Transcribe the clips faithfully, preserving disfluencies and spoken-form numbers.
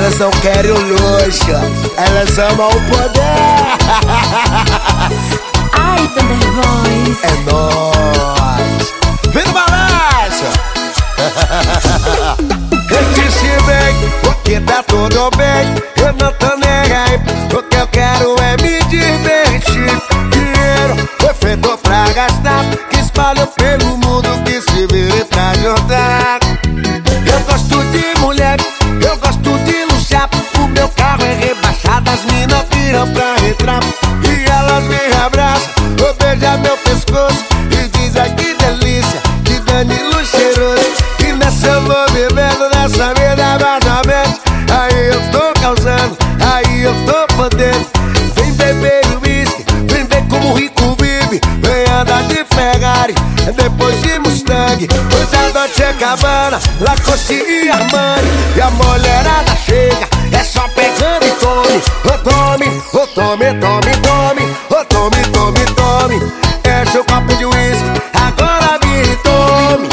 elas não querem o luxo, elas amam o poder. Ai, Thunder Boys. É nóis. Vem no balanço. Eu disse bem, porque tá tudo bem. Eu não tô nem aí, o que eu quero é me divertir. Dinheiro foi feito pra gastar, que espalha pelo mundo, que se vire pra juntar. Eu gosto de mulher, eu gosto de luxar. O meu carro é rebaixado, as minas viram pra entrar. E elas me abraçam, ou beijam meu pescoço e dizem ai que delícia, que Danilo cheiroso. E nessa eu vou vivendo, nessa vida mais ou menos. Aí eu tô causando, aí eu tô podendo. Vem beber uísque, vem ver como o rico vive. Vem andar de Ferrari, depois de Mustang. Hoje a noite é Cabana, Lacoste e Armani. E a mulherada chega, é só pegando e tome. Ô tome, ô tome, tome, tome. Ô tome, tome, tome. Enche o copo de uísque, agora vire e tome.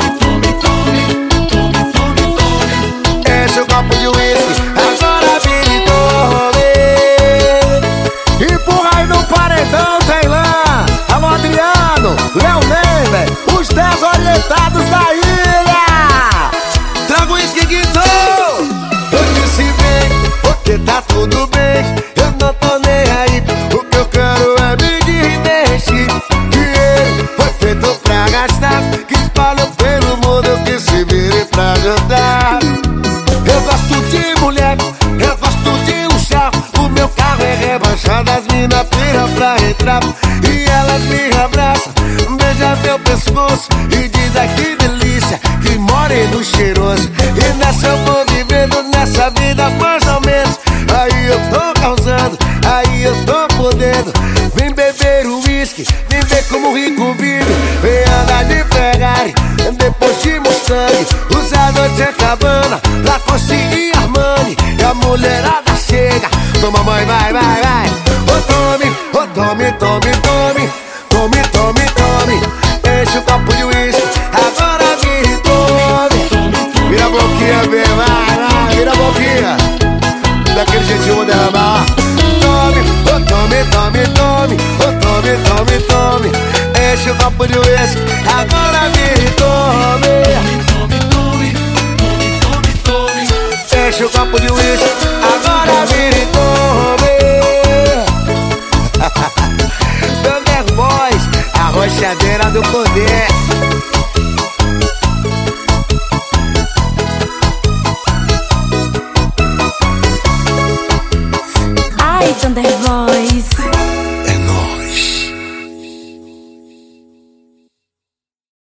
Enche o copo de uísque, agora vire e tome. Empurra aí no paredão, tem lá Alô Adriano, Léo Ney, os dez orientados da ilha. Traga o uísque que tô. Eu disse bem, porque tá tudo bem. Eu não tô nem aí, o que eu quero é me divertir. Dinheiro foi feito pra gastar, que espalha pelo mundo, que se vire pra jantar. Eu gosto de mulher, eu gosto de luxar. O meu carro é rebaixado, as minas piram pra entrar. E elas me abraçam, beijam meu pescoço e dizem ai que delícia, que moreno cheiroso. E nessa eu vou vivendo, nessa vida mais ou menos. Aí eu tô causando, aí eu tô podendo. Vem beber uísque, vem ver como o rico vive. Vem andar de Ferrari, depois de Mustang. Usa a noite é Cabana, Lacoste e Armani. E a mulherada chega, toma mãe, vai, vai, vai. Ô tome, ô tome, tome, tome. Tome, tome, tome. Enche o copo de uísque, agora vira e tome. Vira a boquinha, vem, vai, vai, vira a boquinha. Daquele jeitinho vou derramar. Tome, ô tome, tome, tome. Ô tome, tome, tome. Enche o copo de uísque, agora vira e tome. Enche o copo de uísque, agora vira e tome. Thunder Boys, a rochadeira do poder. Ai, Thunder Boys.